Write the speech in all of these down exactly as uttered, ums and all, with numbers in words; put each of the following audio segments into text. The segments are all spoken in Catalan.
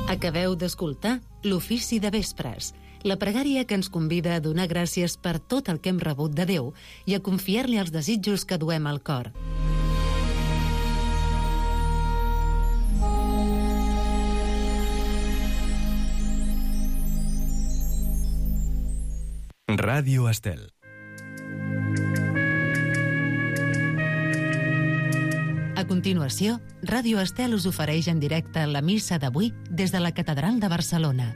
Acabeu d'escoltar l'Ofici de Vespres, la pregària que ens convida a donar gràcies per tot el que hem rebut de Déu i a confiar-li els desitjos que duem al cor. Ràdio Estel. A continuació, Ràdio Estel us ofereix en directe la missa d'avui des de la Catedral de Barcelona.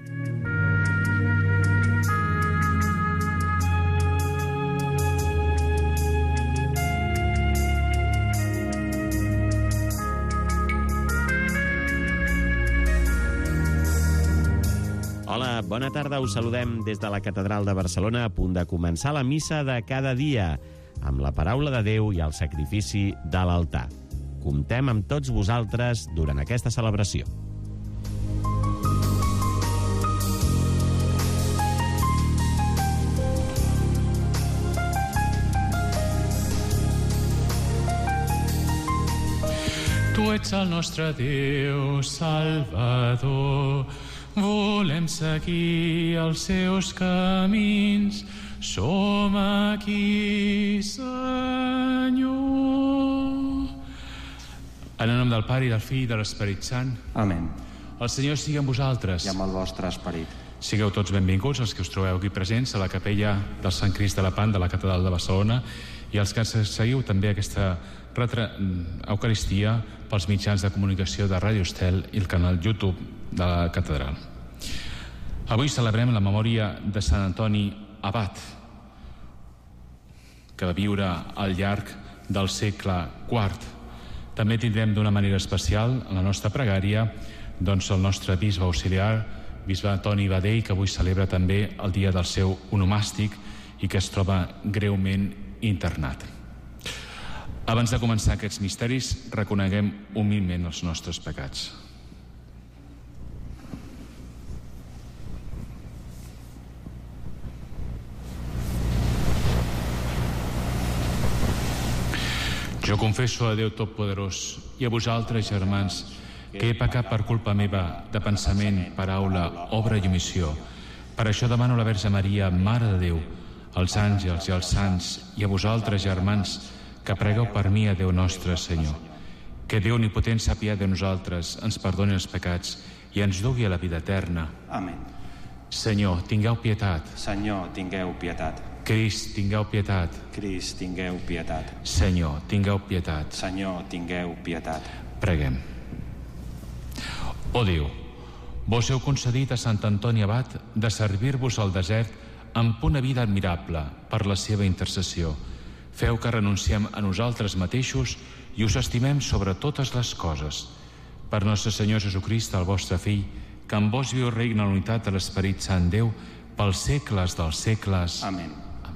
Hola, bona tarda. Us saludem des de la Catedral de Barcelona, a punt de començar la missa de cada dia, amb la paraula de Déu i el sacrifici de l'altar. Comptem amb tots vosaltres durant aquesta celebració. Tu ets el nostre Déu, Salvador. Volem seguir els seus camins. Som aquí, Senyor. En el nom del Pare, i del Fill, i de l'Esperit Sant. Amén. El Senyor sigui amb vosaltres. I amb el vostre esperit. Sigueu tots benvinguts, els que us trobeu aquí presents a la capella del Sant Crist de la Pan de la Catedral de Barcelona, i els que seguiu també aquesta retra... Eucaristia pels mitjans de comunicació de Ràdio Estel i el canal YouTube de la Catedral. Avui celebrem la memòria de Sant Antoni Abat, que va viure al llarg del segle quart. També tindrem d'una manera especial en la nostra pregària doncs el nostre bisbe auxiliar, bisbe Antoni Badell, que avui celebra també el dia del seu onomàstic i que es troba greument internat. Abans de començar aquests misteris, reconeguem humilment els nostres pecats. Jo confesso a Déu Totpoderós i a vosaltres, germans, que he pecat per culpa meva de pensament, paraula, obra i omissió. Per això demano a la Verge Maria, Mare de Déu, als àngels i als sants, i a vosaltres, germans, que pregueu per mi a Déu nostre Senyor. Que Déu Omnipotent sàpiga de nosaltres, ens perdoni els pecats i ens dugui a la vida eterna. Amén. Senyor, tingueu pietat. Senyor, tingueu pietat. Crist, tingueu pietat. Crist, tingueu pietat. Senyor, tingueu pietat. Senyor, tingueu pietat. Preguem. Ó Déu, vos heu concedit a Sant Antoni Abat de servir-vos al desert amb una vida admirable per la seva intercessió. Feu que renunciem a nosaltres mateixos i us estimem sobre totes les coses. Per nostre Senyor Jesucrist, el vostre Fill, que amb vos viu regna la unitat de l'Esperit Sant Déu, pels segles dels segles. Amén.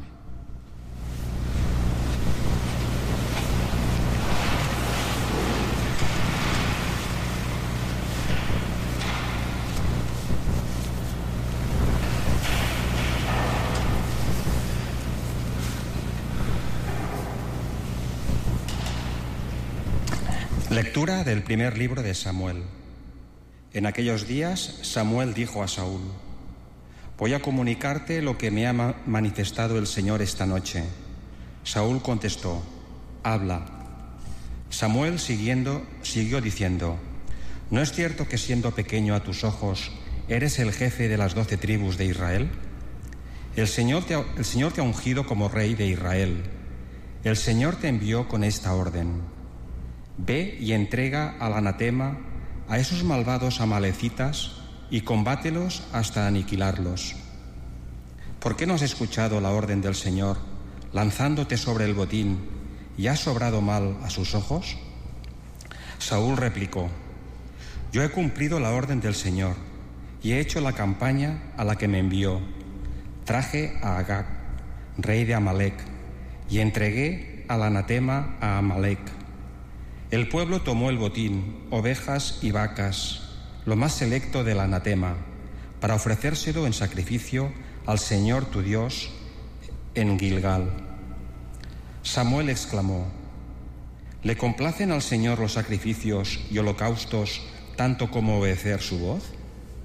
Lectura del primer libro de Samuel. En aquellos días Samuel dijo a Saúl: voy a comunicarte lo que me ha manifestado el Señor esta noche. Saúl contestó: habla. Samuel siguiendo, siguió diciendo: ¿no es cierto que siendo pequeño a tus ojos eres el jefe de las doce tribus de Israel? El Señor te ha, el Señor te ha ungido como rey de Israel. El Señor te envió con esta orden: ve y entrega al anatema a esos malvados amalecitas y combátelos hasta aniquilarlos. ¿Por qué no has escuchado la orden del Señor, lanzándote sobre el botín, y has sobrado mal a sus ojos? Saúl replicó: yo he cumplido la orden del Señor y he hecho la campaña a la que me envió. Traje a Agag, rey de Amalec, y entregué al anatema a Amalec. El pueblo tomó el botín, ovejas y vacas, lo más selecto del anatema, para ofrecérselo en sacrificio al Señor tu Dios en Gilgal. Samuel exclamó: ¿le complacen al Señor los sacrificios y holocaustos tanto como obedecer su voz?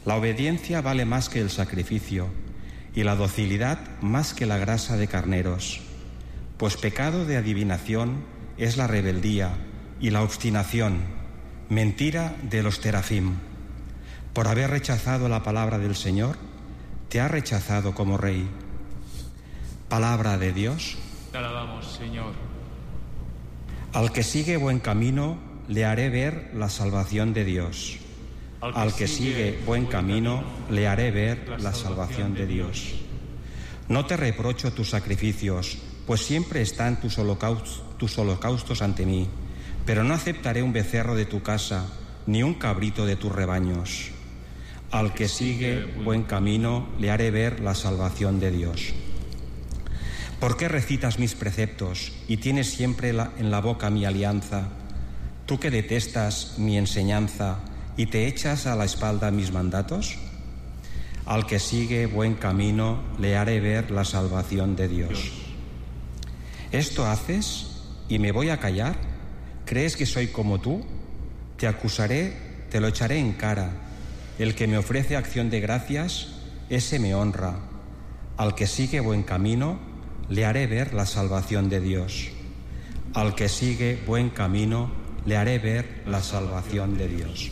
La obediencia vale más que el sacrificio, y la docilidad más que la grasa de carneros. Pues pecado de adivinación es la rebeldía y la obstinación, mentira de los terafim. Por haber rechazado la palabra del Señor, te ha rechazado como rey. Palabra de Dios. Te alabamos, Señor. Al que sigue buen camino, le haré ver la salvación de Dios. Al que sigue buen camino, le haré ver la salvación de Dios. No te reprocho tus sacrificios, pues siempre están tus holocaustos, tus holocaustos ante mí, pero no aceptaré un becerro de tu casa, ni un cabrito de tus rebaños. Al que sigue buen camino, le haré ver la salvación de Dios. ¿Por qué recitas mis preceptos y tienes siempre en la boca mi alianza? Tú que detestas mi enseñanza y te echas a la espalda mis mandatos. Al que sigue buen camino, le haré ver la salvación de Dios. ¿Esto haces y me voy a callar? ¿Crees que soy como tú? Te acusaré, te lo echaré en cara. El que me ofrece acción de gracias, ese me honra. Al que sigue buen camino, le haré ver la salvación de Dios. Al que sigue buen camino, le haré ver la salvación de Dios.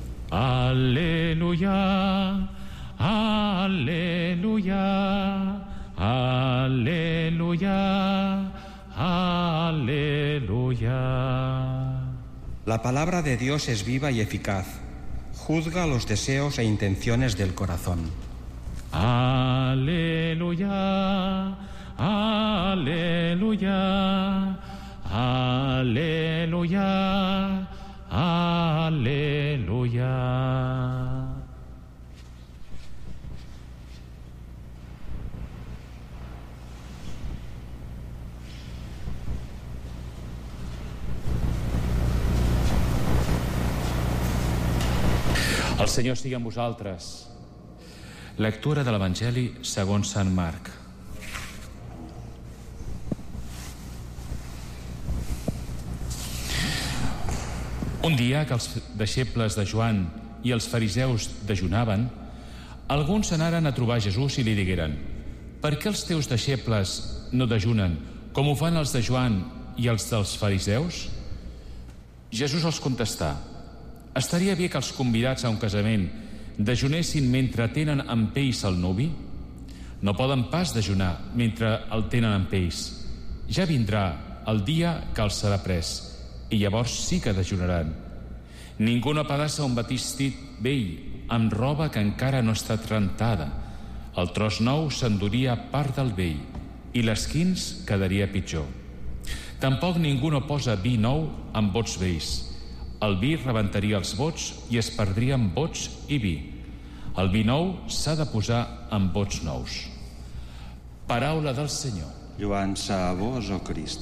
Aleluya, aleluya, aleluya, aleluya. La palabra de Dios es viva y eficaz. Juzga los deseos e intenciones del corazón. Aleluya, aleluya, aleluya, aleluya. El Senyor sigui amb vosaltres. Lectura de l'Evangeli segons Sant Marc. Un dia que els deixebles de Joan i els fariseus dejunaven, alguns anaren a trobar Jesús i li digueren: «Per què els teus deixebles no dejunen, com ho fan els de Joan i els dels fariseus?» Jesús els contestà: «Estaria bé que els convidats a un casament dejunessin mentre tenen amb ells el nuvi? No poden pas dejunar mentre el tenen amb ells. Ja vindrà el dia que els serà pres, i llavors sí que dejunaran. Ningú no pedassa un vestit vell amb roba que encara no ha estat rentada. El tros nou s'enduria part del vell, i l'esquins quedaria pitjor. Tampoc ningú no posa vi nou amb bots vells. El vi rebentaria els bots i es perdrien bots i vi. El vi nou s'ha de posar en bots nous». Paraula del Senyor. Lloança a vos, oh Crist.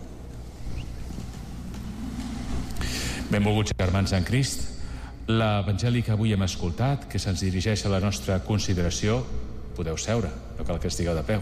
Benvolguts germans en Crist. L'Evangeli que avui hem escoltat, que se'ns dirigeix a la nostra consideració, podeu seure, no cal que estigueu de peu.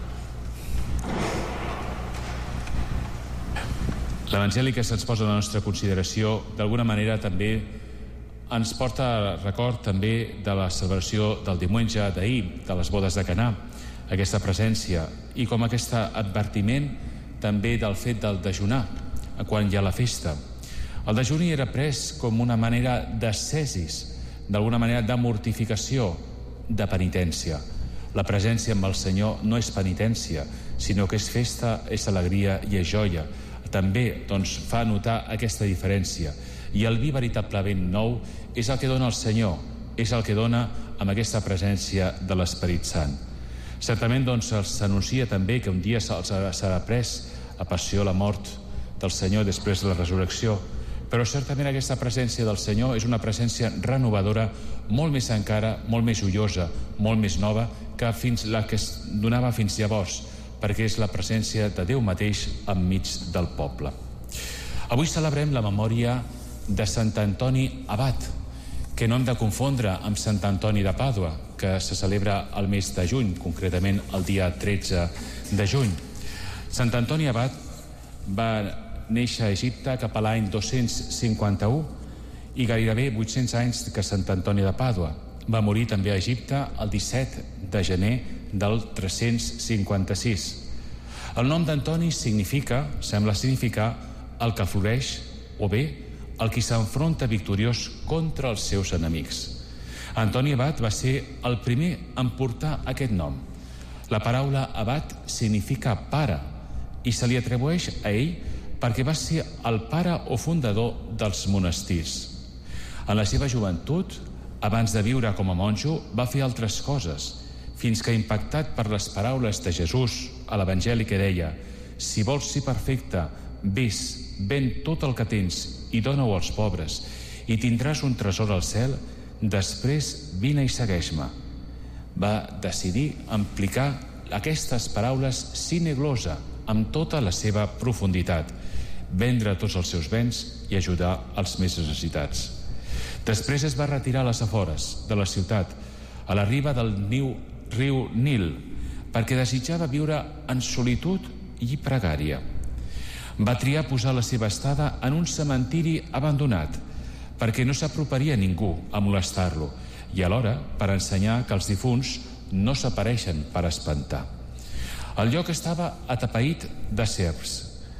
L'Evangeli que se'ns posa a la nostra consideració, d'alguna manera també ens porta a record també de la celebració del diumenge d'ahir, de les bodes de Canà, aquesta presència, i com aquest advertiment també del fet del dejunar, quan hi ha la festa. El dejuni era pres com una manera d'ascesis, d'alguna manera de mortificació, de penitència. La presència amb el Senyor no és penitència, sinó que és festa, és alegria i és joia. També doncs, fa notar aquesta diferència. I el vi veritablement nou és el que dona el Senyor, és el que dona amb aquesta presència de l'Esperit Sant. Certament doncs, s'anuncia també que un dia serà pres la passió, la mort del Senyor després de la resurrecció, però certament aquesta presència del Senyor és una presència renovadora, molt més encara, molt més joiosa, molt més nova que fins la que es donava fins llavors, perquè és la presència de Déu mateix enmig del poble. Avui celebrem la memòria de Sant Antoni Abat, que no hem de confondre amb Sant Antoni de Pàdua, que se celebra el mes de juny, concretament el dia tretze de juny. Sant Antoni Abat va néixer a Egipte cap a l'any dos-cents cinquanta-u i gairebé vuit-cents anys que Sant Antoni de Pàdua, Va morir també a Egipte el disset de gener del tres-cents cinquanta-sis. El nom d'Antoni significa, sembla significar, el que floreix, o bé, el qui s'enfronta victoriós contra els seus enemics. Antoni Abat va ser el primer en portar aquest nom. La paraula abat significa pare i se li atribueix a ell perquè va ser el pare o fundador dels monestirs. En la seva joventut, abans de viure com a monjo, va fer altres coses, fins que, impactat per les paraules de Jesús a l'Evangeli que deia: «Si vols ser perfecte, ves, ven tot el que tens i dona-ho als pobres, i tindràs un tresor al cel, després vine i segueix-me». Va decidir aplicar aquestes paraules sine glosa, amb tota la seva profunditat, vendre tots els seus béns i ajudar els més necessitats. Després es va retirar a les afores de la ciutat, a la riba del riu Nil, perquè desitjava viure en solitud i pregària. Va triar posar la seva estada en un cementiri abandonat, perquè no s'aproparia ningú a molestar-lo, i alhora per ensenyar que els difunts no s'apareixen per espantar. El lloc estava atapeït de serps,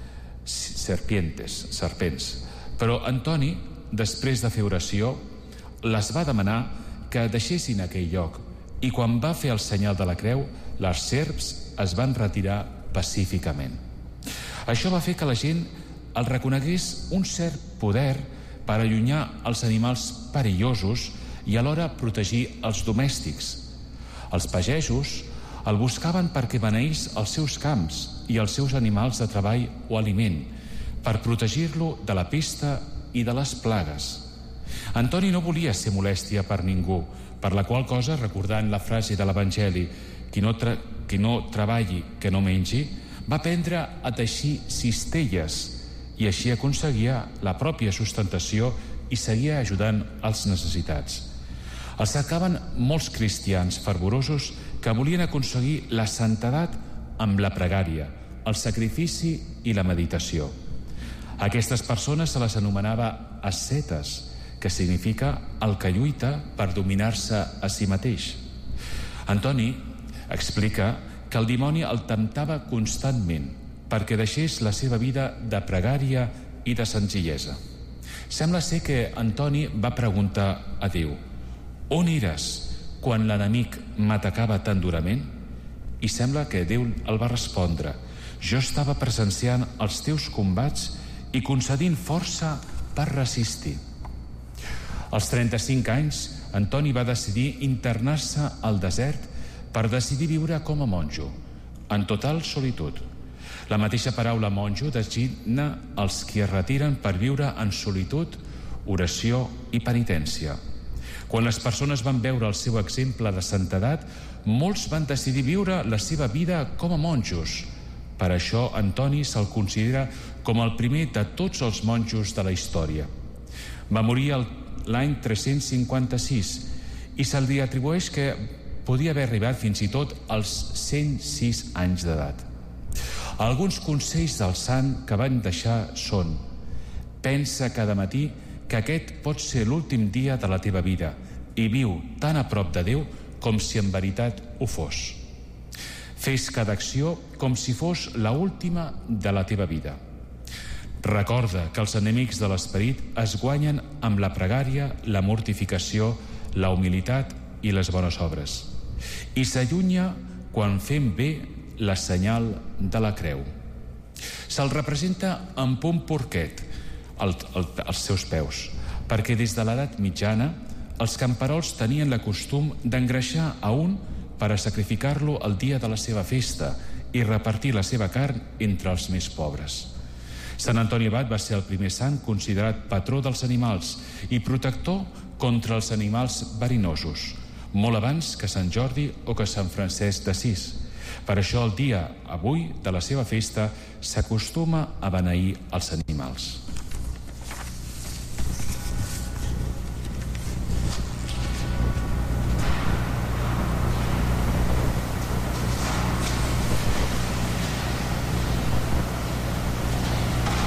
serpientes, serpents, però Antoni, després de fer oració, les va demanar que deixessin aquell lloc, i quan va fer el senyal de la creu, les serps es van retirar pacíficament. Això va fer que la gent el reconegués un cert poder per allunyar els animals perillosos i alhora protegir els domèstics. Els pagesos el buscaven perquè beneís els seus camps i els seus animals de treball o aliment, per protegir-lo de la pesta i de les plagues. Antoni no volia ser molèstia per ningú, per la qual cosa, recordant la frase de l'Evangeli «Qui no, tra qui no treballi, que no mengi», va aprendre a teixir cistelles i així aconseguia la pròpia sustentació i seguia ajudant els necessitats. El cercaven molts cristians fervorosos que volien aconseguir la santedat amb la pregària, el sacrifici i la meditació. A aquestes persones se les anomenava ascetes, que significa el que lluita per dominar-se a si mateix. Antoni explica que el dimoni el temptava constantment perquè deixés la seva vida de pregària i de senzillesa. Sembla ser que Antoni va preguntar a Déu: «On eres quan l'enemic m'atacava tan durament?» I sembla que Déu el va respondre: «Jo estava presenciant els teus combats i concedint força per resistir». Als trenta-cinc anys, Antoni va decidir internar-se al desert per decidir viure com a monjo, en total solitud. La mateixa paraula monjo designa els qui es retiren per viure en solitud, oració i penitència. Quan les persones van veure el seu exemple de santedat, molts van decidir viure la seva vida com a monjos. Per això Antoni se'l considera com el primer de tots els monjos de la història. Va morir l'any tres-cents cinquanta-sis i se li atribueix que podia haver arribat fins i tot als cent sis anys d'edat. Alguns consells del sant que van deixar són: pensa cada matí que aquest pot ser l'últim dia de la teva vida i viu tan a prop de Déu com si en veritat ho fos. Fes cada acció com si fos l'última de la teva vida. Recorda que els enemics de l'esperit es guanyen amb la pregària, la mortificació, la humilitat i les bones obres. I s'allunya quan fem bé la senyal de la creu. Se'l representa amb un porquet al, al, als seus peus, perquè des de l'edat mitjana els camperols tenien la costum d'engreixar a un per a sacrificar-lo el dia de la seva festa i repartir la seva carn entre els més pobres. Sant Antoni Abat va ser el primer sant considerat patró dels animals i protector contra els animals verinosos, molt abans que Sant Jordi o que Sant Francesc d'Assís. Per això el dia, avui, de la seva festa, s'acostuma a beneir els animals.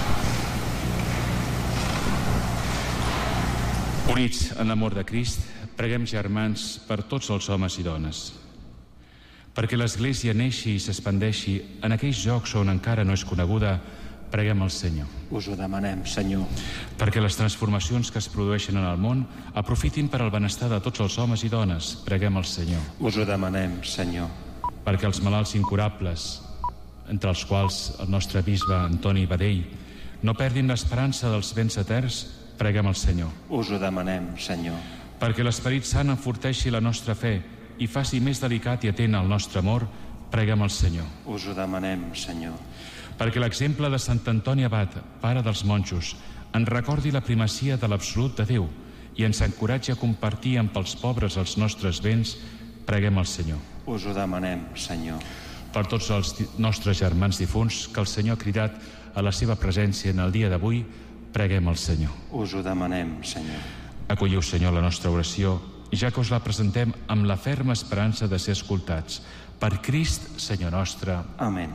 Units en l'amor de Crist, Preguem, germans, per tots els homes i dones. Perquè l'Església neixi i s'expandeixi en aquells llocs on encara no és coneguda, preguem al Senyor. Us ho demanem, Senyor. Perquè les transformacions que es produeixen en el món aprofitin per al benestar de tots els homes i dones, preguem al Senyor. Us ho demanem, Senyor. Perquè els malalts incurables, entre els quals el nostre bisbe Antoni Badell, no perdin l'esperança dels béns eterns, preguem al Senyor. Us ho demanem, Senyor. Perquè l'Esperit Sant enforteixi la nostra fe i faci més delicat i atent el nostre amor, preguem al Senyor. Us ho demanem, Senyor. Perquè l'exemple de Sant Antoni Abat, pare dels monjos, ens recordi la primacia de l'absolut de Déu i ens encoratgi a compartir amb els pobres els nostres béns, preguem al Senyor. Us ho demanem, Senyor. Per tots els nostres germans difunts que el Senyor ha cridat a la seva presència en el dia d'avui, preguem al Senyor. Us ho demanem, Senyor. Acolliu, Senyor, la nostra oració, ja que us la presentem amb la ferma esperança de ser escoltats. Per Crist, Senyor nostre. Amén.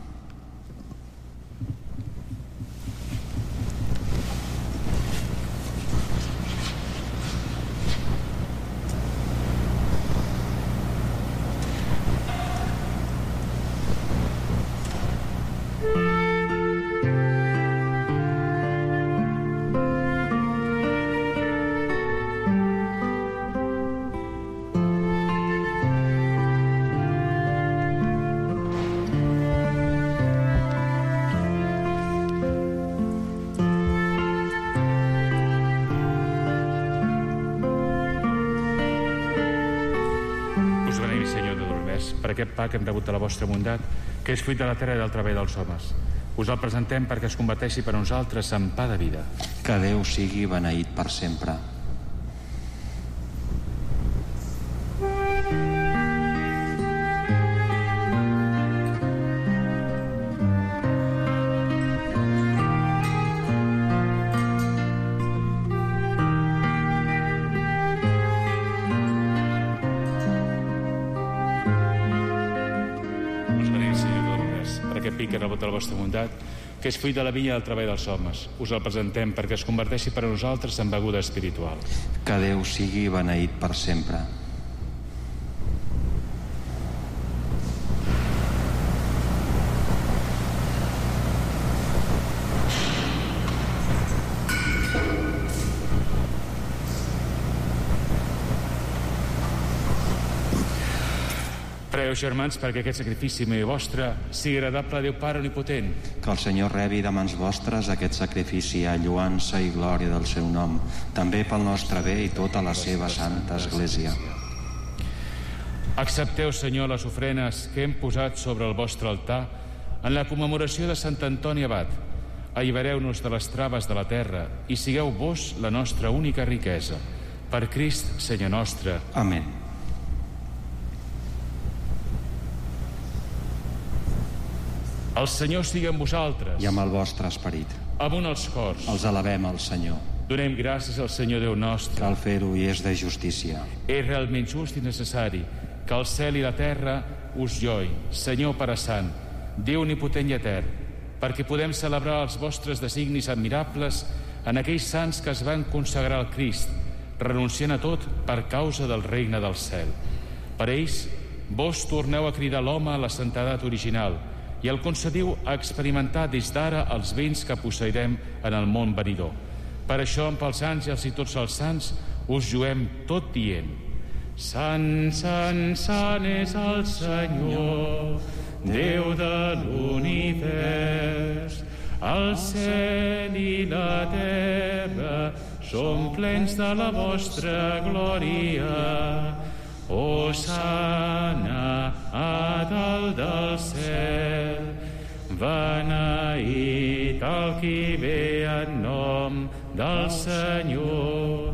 Per aquest pa que hem rebut de la vostra bondat, que és fruit de la terra i del treball dels homes. Us el presentem perquè es converteixi per a nosaltres en pa de vida. Que Déu sigui beneït per sempre. Que ha rebut de la vostra bondat, que és fruit de la vinya del treball dels homes. Us el presentem perquè es converteixi per a nosaltres en beguda espiritual. Que Déu sigui beneït per sempre. Preu, germans, perquè aquest sacrifici meu i vostre sigui agradable a Déu Pare Omnipotent. Que el Senyor rebi de mans vostres aquest sacrifici a lluança i glòria del seu nom, també pel nostre bé i tota la seva santa Església. Accepteu, Senyor, les ofrenes que hem posat sobre el vostre altar en la commemoració de Sant Antoni Abat. Allibereu-nos de les traves de la terra i sigueu vos la nostra única riquesa. Per Crist, Senyor nostre. Amén. El Senyor sigui amb vosaltres. I amb el vostre esperit. Amunt els cors. Els elevem al Senyor. Donem gràcies al Senyor Déu nostre. Cal fer-ho i és de justícia. És realment just i necessari que el cel i la terra us lloi, Senyor Pare Sant, Déu omnipotent i etern, perquè podem celebrar els vostres designis admirables en aquells sants que es van consagrar al Crist, renunciant a tot per causa del regne del cel. Per ells, vos torneu a cridar l'home a la santedat original i el concediu a experimentar des d'ara els béns que posseirem en el món venidor. Per això, amb els àngels i tots els sants, us juem tot dient: Sant, sant, sant és el Senyor, Déu de l'univers. El cel i la terra són plens de la vostra glòria. Hosana a dalt del cel, beneït el qui ve en nom del Senyor.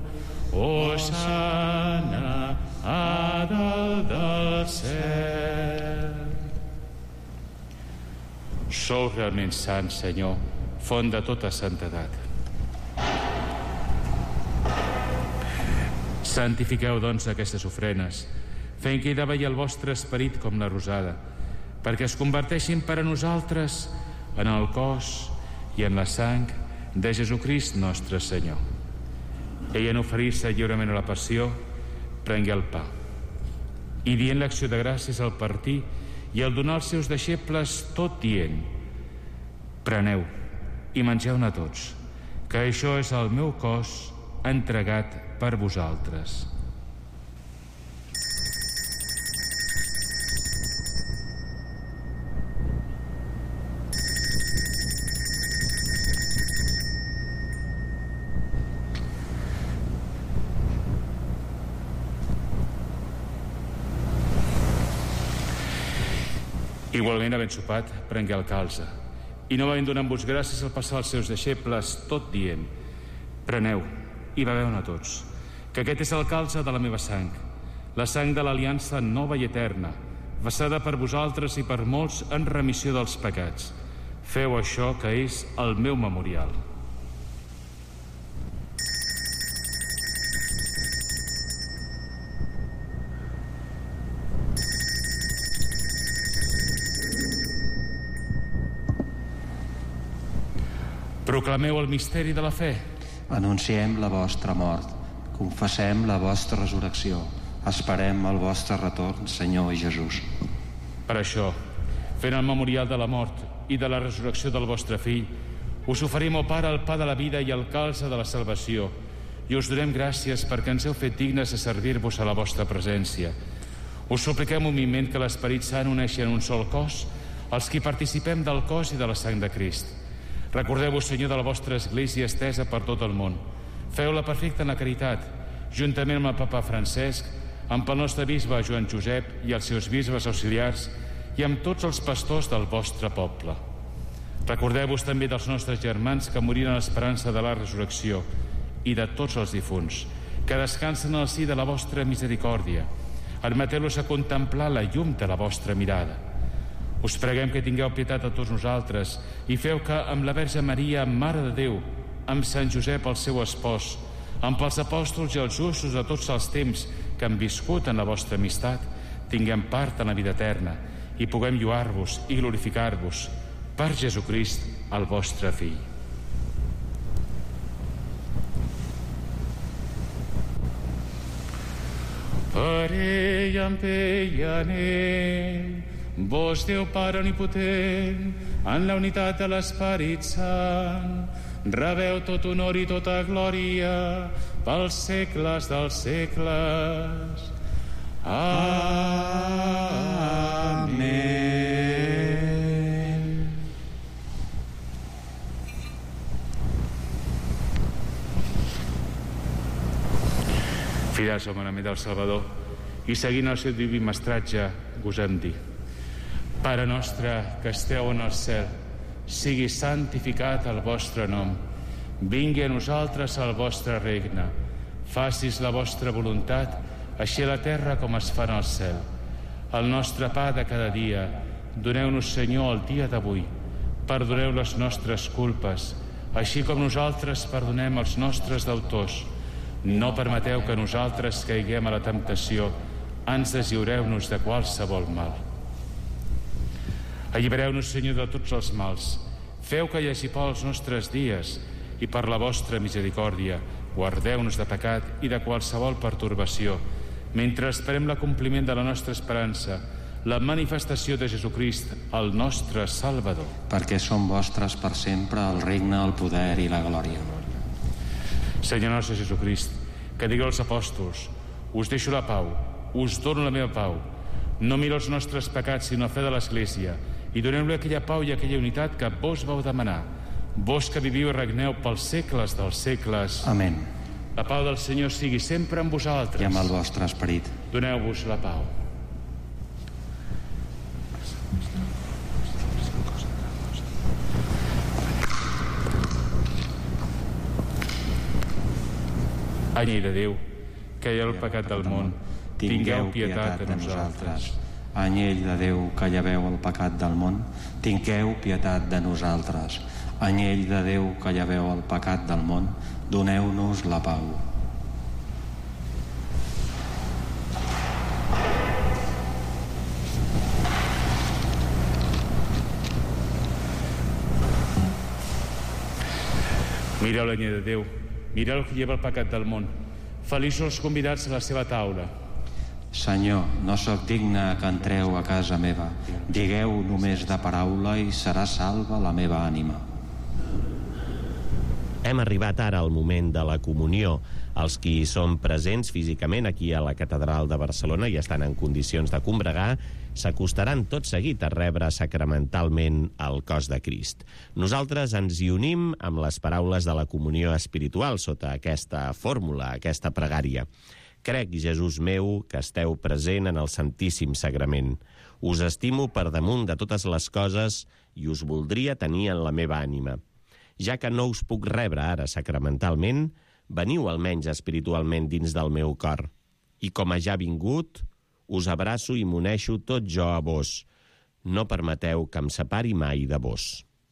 Hosana a dalt del cel. Sou realment sant, Senyor, font de tota santedat. Santifiqueu, doncs, aquestes ofrenes, fent que hi davalli el vostre esperit com la rosada, perquè es converteixin per a nosaltres en el cos i en la sang de Jesucrist nostre Senyor. Ell, en oferir-se lliurement a la passió, prengué el pa. I dient l'acció de gràcies al partir i al donar als seus deixebles, tot dient: preneu i mengeu-ne tots, que això és el meu cos entregat per vosaltres. Igualment, havent sopat, prengué el calze, i novament donant-vos gràcies al passar als seus deixebles, tot dient: preneu i beveu-ne tots, que aquest és el calze de la meva sang, la sang de l'aliança nova i eterna, vessada per vosaltres i per molts en remissió dels pecats. Feu això, que és el meu memorial. Proclameu el misteri de la fe. Anunciem la vostra mort, confessem la vostra resurrecció, esperem el vostre retorn, Senyor Jesús. Per això, fent el memorial de la mort i de la resurrecció del vostre fill, us oferim, o Pare, el pa de la vida i el calze de la salvació, i us donem gràcies perquè ens heu fet dignes de servir-vos a la vostra presència. Us supliquem humilment que l'Esperit Sant uneixi en un sol cos els qui participem del cos i de la sang de Crist. Recordeu-vos, Senyor, de la vostra Església estesa per tot el món. Feu-la perfecta en la caritat, juntament amb el Papa Francesc, amb el nostre bisbe Joan Josep i els seus bisbes auxiliars i amb tots els pastors del vostre poble. Recordeu-vos també dels nostres germans que moriren a l'esperança de la resurrecció i de tots els difunts, que descansen al si de la vostra misericòrdia. Admeteu-los a contemplar la llum de la vostra mirada. Us preguem que tingueu pietat a tots nosaltres i feu que amb la Verge Maria, Mare de Déu, amb Sant Josep, el seu espòs, amb els apòstols i els justos de tots els temps que han viscut en la vostra amistat, tinguem part en la vida eterna i puguem lluar-vos i glorificar-vos per Jesucrist, el vostre Fill. Per ell, amb ell i en ell, vos, Déu Pare omnipotent, en la unitat de l'Esperit Sant, rebeu tot honor i tota glòria pels segles dels segles. Amén. Fidels al manament del Salvador i seguint el seu diví mestratge, gosem dir: Pare nostre que esteu en el cel, sigui santificat el vostre nom. Vingui a nosaltres el vostre regne. Facis la vostra voluntat, així a la terra com es fa en el cel. El nostre pa de cada dia, doneu-nos, Senyor, el dia d'avui. Perdoneu les nostres culpes, així com nosaltres perdonem els nostres deutors. No permeteu que nosaltres caiguem a la temptació, ans deslliureu-nos de qualsevol mal. Allibereu-nos, Senyor, de tots els mals. Feu que hi hagi pau als nostres dies i per la vostra misericòrdia guardeu-nos de pecat i de qualsevol pertorbació, mentre esperem l'acompliment de la nostra esperança, la manifestació de Jesucrist, el nostre Salvador. Perquè són vostres per sempre el regne, el poder i la glòria. Senyor nostre Jesucrist, que digueu als apòstols: us deixo la pau, us dono la meva pau. No miro els nostres pecats, sinó la fe de l'Església, i doneu-li aquella pau i aquella unitat que vos vau demanar. Vos que viviu i regneu pels segles dels segles. Amén. La pau del Senyor sigui sempre amb vosaltres. I amb el vostre esperit. Doneu-vos la pau. Anyell de Déu, que hi ha el pecat del món, tingueu pietat de nosaltres. Anyell de Déu, que lleveu el pecat del món, tingueu pietat de nosaltres. Anyell de Déu, que lleveu el pecat del món, doneu-nos la pau. Mireu l'anyell de Déu, mireu el que lleva el pecat del món. Feliços els convidats a la seva taula. Senyor, no sóc digne que entreu a casa meva. Digueu només de paraula i serà salva la meva ànima. Hem arribat ara al moment de la comunió. Els qui són presents físicament aquí a la Catedral de Barcelona i estan en condicions de combregar s'acostaran tot seguit a rebre sacramentalment el cos de Crist. Nosaltres ens hi unim amb les paraules de la comunió espiritual sota aquesta fórmula, aquesta pregària. Crec, Jesús meu, que esteu present en el Santíssim Sagrament. Us estimo per damunt de totes les coses i us voldria tenir en la meva ànima. Ja que no us puc rebre ara sacramentalment, veniu almenys espiritualment dins del meu cor. I com a ja vingut, us abraço i m'uneixo tot jo a vos. No permeteu que em separi mai de vos.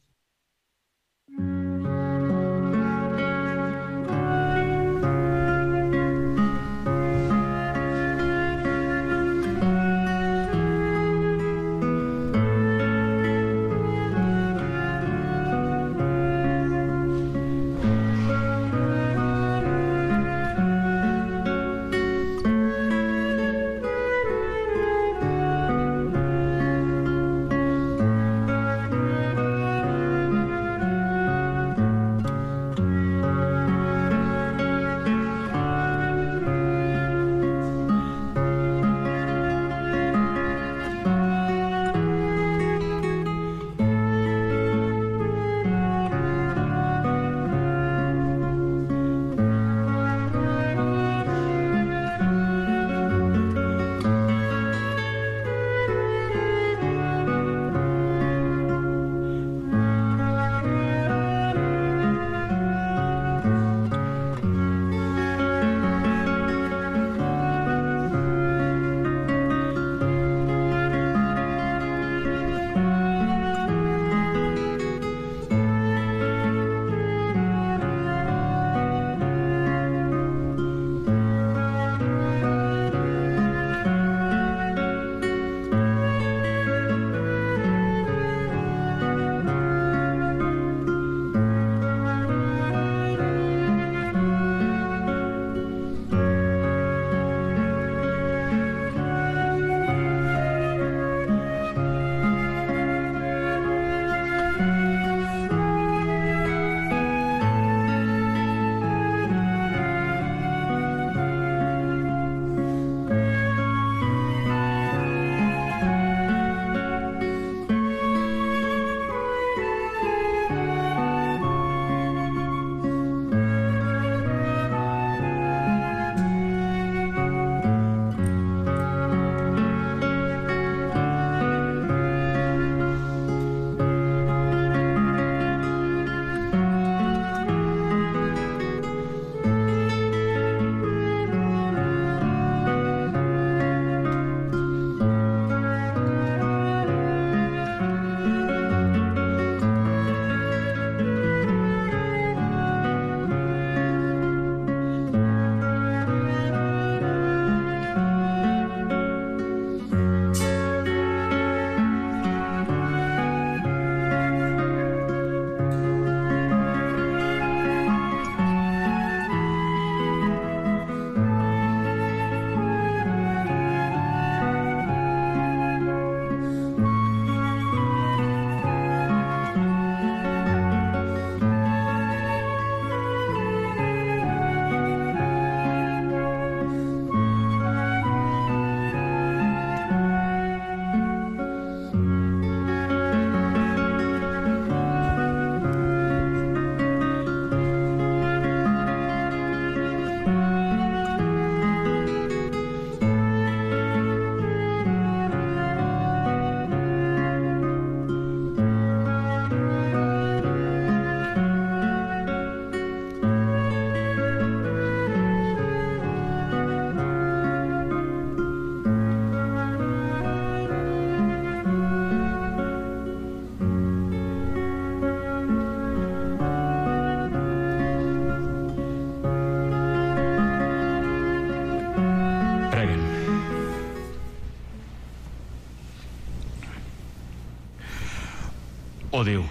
Oh Déu,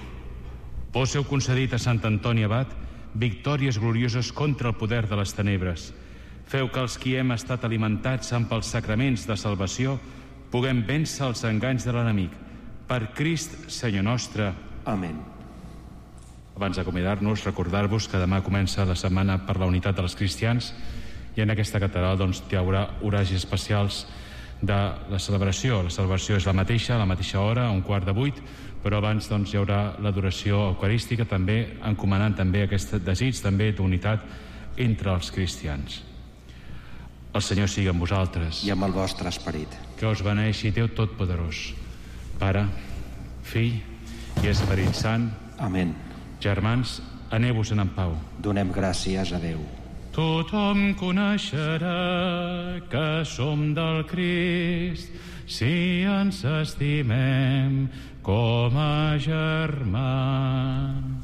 vos heu concedit a Sant Antoni Abat victòries glorioses contra el poder de les tenebres. Feu que els qui hem estat alimentats amb els sacraments de salvació puguem vèncer els enganys de l'enemic. Per Crist, Senyor nostre. Amén. Abans d'acomiadar-nos, recordar-vos que demà comença la setmana per la unitat dels cristians i en aquesta catedral doncs, hi haurà horaris especials de la celebració. La celebració és la mateixa, a la mateixa hora, a un quart de vuit, però abans doncs, hi haurà l'adoració eucarística, també encomanant també aquest desig també d'unitat entre els cristians. El Senyor sigui amb vosaltres. I amb el vostre esperit. Que us beneixi Déu Totpoderós, Pare, Fill i Esperit Sant. Amén. Germans, aneu-vos-en en pau. Donem gràcies a Déu. Tothom coneixerà que som del Crist si ens estimem com a germans.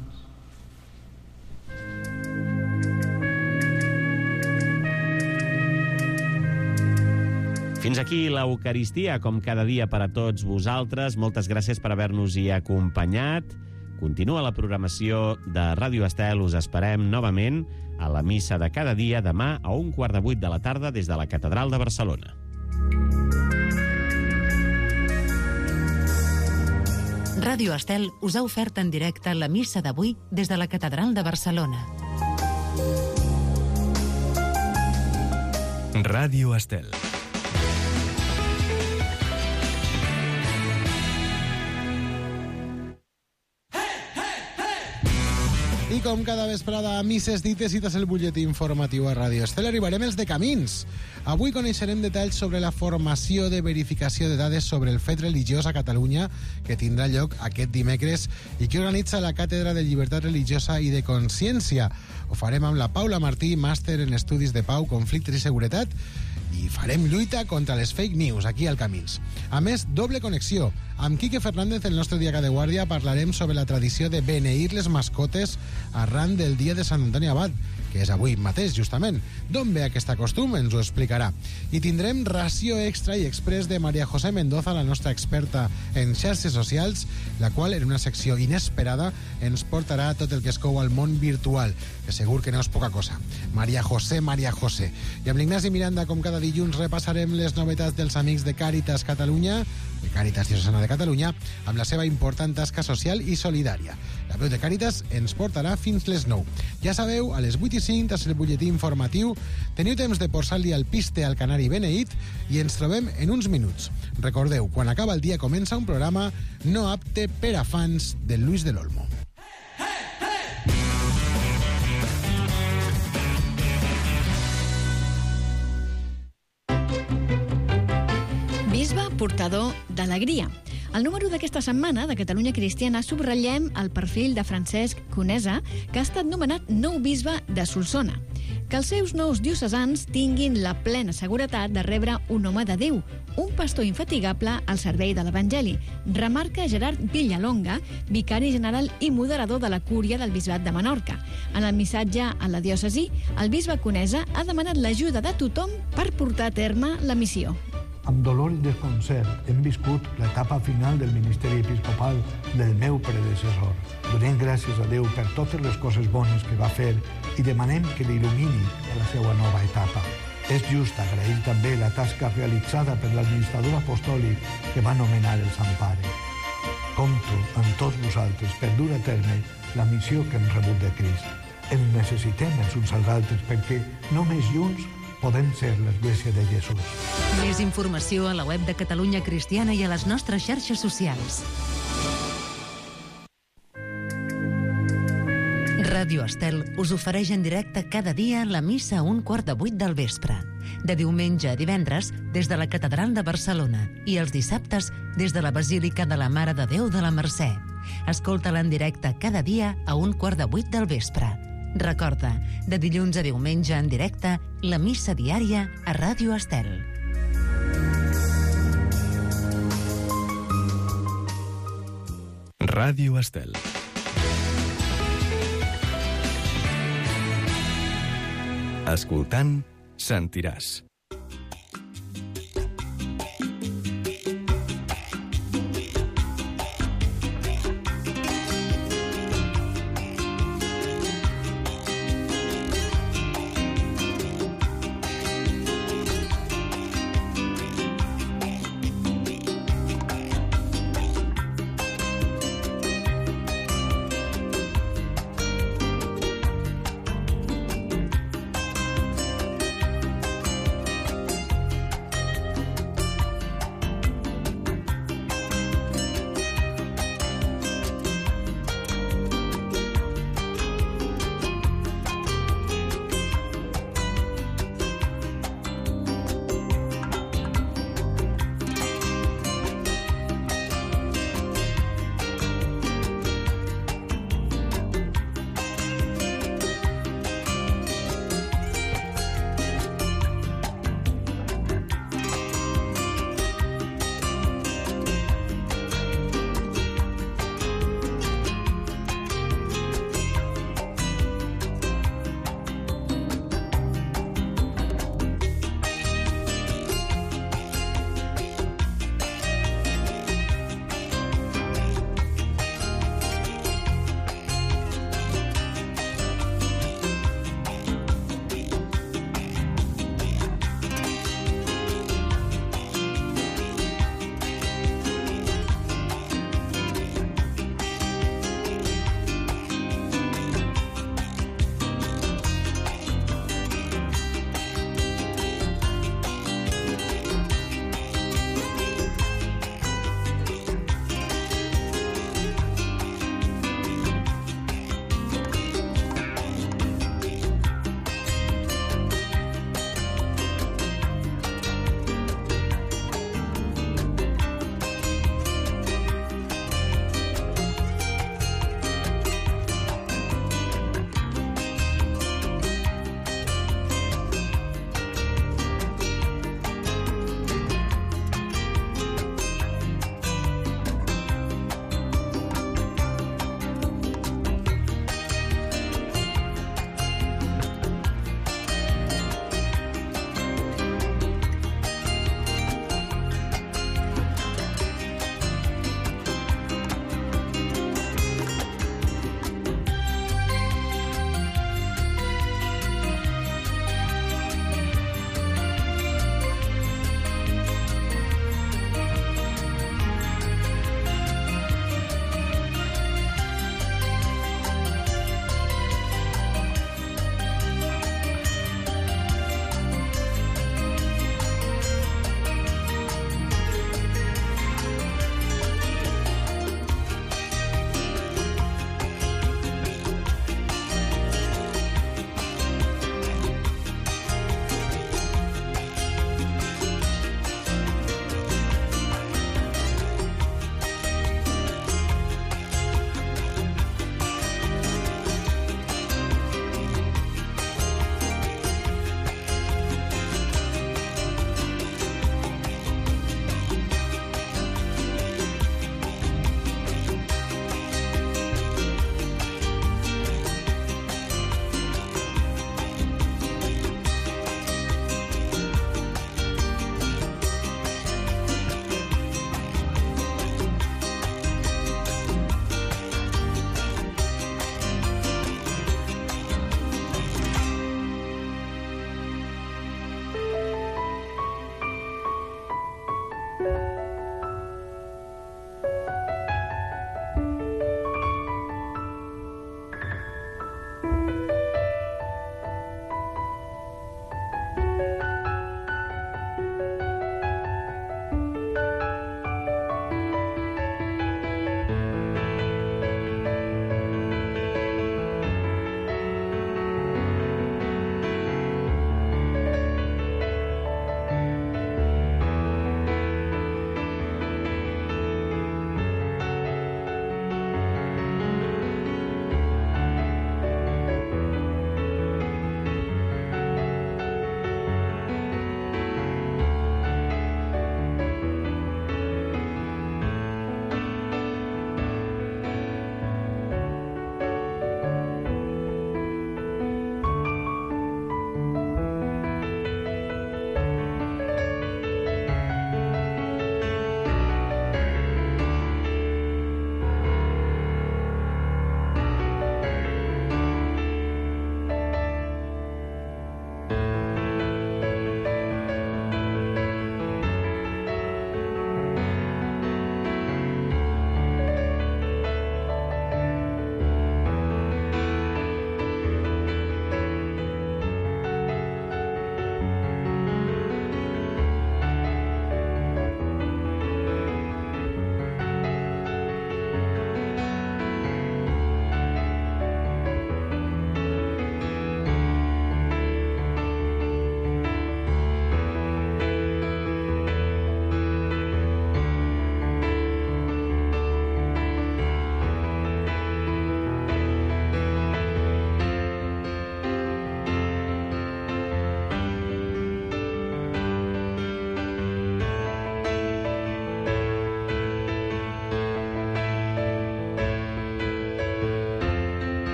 Fins aquí l'Eucaristia, com cada dia per a tots vosaltres. Moltes gràcies per haver-nos-hi acompanyat. Continua la programació de Ràdio Estel. Us esperem novament a la missa de cada dia demà a un quart de vuit de la tarda des de la Catedral de Barcelona. Ràdio Estel us ha ofert en directe la missa d'avui des de la Catedral de Barcelona. Ràdio Estel. I com cada vesprada a misses dites cites el butlletí informatiu a Ràdio Estel, arribarem els de camins. Avui coneixerem detalls sobre la formació de verificació de dades sobre el fet religiós a Catalunya que tindrà lloc aquest dimecres i que organitza la Càtedra de Llibertat Religiosa i de Consciència. Ho farem amb la Paula Martí, màster en Estudis de Pau, Conflictes i Seguretat, i farem lluita contra les fake news aquí al Camins. A més, doble connexió. Amb Quique Fernández, el nostre diaca de guàrdia, parlarem sobre la tradició de beneir les mascotes arran del dia de Sant Antoni Abat, que és avui mateix, justament. D'on ve aquest costum? Ens ho explicarà. I tindrem ració extra i express de Maria José Mendoza, la nostra experta en xarxes socials, la qual, en una secció inesperada, ens portarà tot el que es cou al món virtual, que segur que no és poca cosa. Maria José, Maria José. I amb l'Ignasi Miranda, com cada dilluns, repassarem les novetats dels amics de Càritas Catalunya, de Càritas Diocesana de Catalunya, amb la seva important tasca social i solidària. La veu de Càritas ens portarà fins les nou. Ja sabeu, a les vuit i cinc, tras el butlletí informatiu, teniu temps de posar-li al piste al canari beneït i ens trobem en uns minuts. Recordeu, quan acaba el dia comença un programa no apte per a fans de Luis del Olmo. Bisbe portador d'alegria. Al número d'aquesta setmana de Catalunya Cristiana subratllem el perfil de Francesc Conesa, que ha estat nomenat nou bisbe de Solsona. Que els seus nous diocesans tinguin la plena seguretat de rebre un home de Déu, un pastor infatigable al servei de l'Evangeli, remarca Gerard Villalonga, vicari general i moderador de la Cúria del Bisbat de Menorca. En el missatge a la diòcesi, el bisbe Conesa ha demanat l'ajuda de tothom per portar a terme la missió. Amb dolor i desconcert hem viscut l'etapa final del ministeri episcopal del meu predecessor. Donem gràcies a Déu per totes les coses bones que va fer i demanem que l'il·lumini a la seva nova etapa. És just agrair també la tasca realitzada per l'administrador apostòlic que va nomenar el Sant Pare. Compto amb tots vosaltres per dur a terme la missió que hem rebut de Crist. Ens necessitem els uns als altres perquè només junts podem ser l'Església de Jesús. Més informació a la web de Catalunya Cristiana i a les nostres xarxes socials. Ràdio Estel us ofereix en directe cada dia la missa a un quart de vuit del vespre. De diumenge a divendres des de la Catedral de Barcelona i els dissabtes des de la Basílica de la Mare de Déu de la Mercè. Escolta-la en directe cada dia a un quart de vuit del vespre. Recorda, de dilluns a diumenge en directe, la missa diària a Ràdio Estel. Ràdio Estel. Escoltant, sentiràs.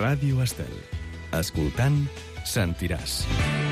Ràdio Estel. Escoltant, sentiràs.